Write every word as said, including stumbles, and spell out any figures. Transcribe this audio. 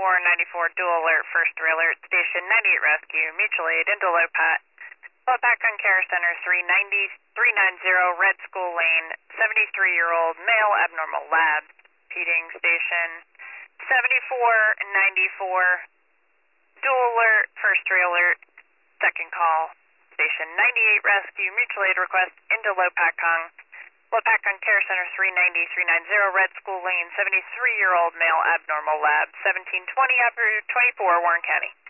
seventy-four ninety-four dual alert, first three alert, station ninety-eight rescue, mutual aid into Lopat. Lopat on Care Center three ninety, three ninety, Red School Lane, seventy-three-year-old male abnormal lab, repeating station seventy-four ninety-four, dual alert, first three alert, second call, station ninety-eight rescue, mutual aid request into Lopatcong. Lopatcong Care Center three ninety, three ninety, Red School Lane, seventy-three-year-old male abnormal lab, seventeen twenty, Operator twenty-four, Warren County.